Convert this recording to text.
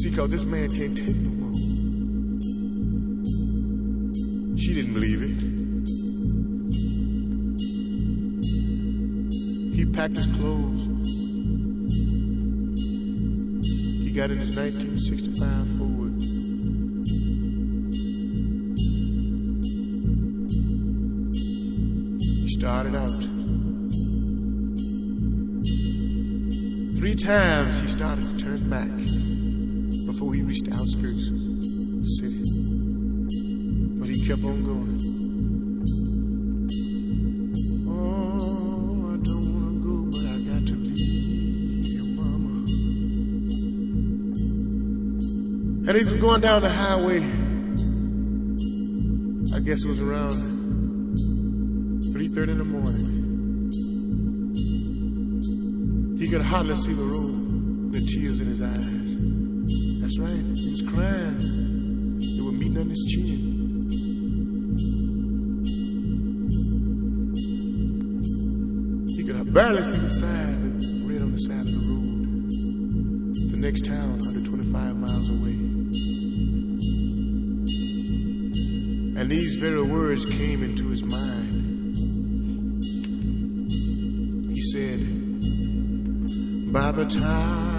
see, cause this man can't take no more. She didn't believe it. He packed his clothes. He got in his 1965 Ford. He started out. 3 times he started to turn back before he reached the outskirts of the city. But he kept on going. Oh, I don't want to go, but I got to leave your mama. And he was going down the highway. I guess it was around 3:30 in the morning. He could hardly see the road with tears in his eyes. That's right, he was crying. They were meeting on his chin. He could barely see the sign that read on the side of the road. The next town, 125 miles away. And these very words came into his mind. He said, by the time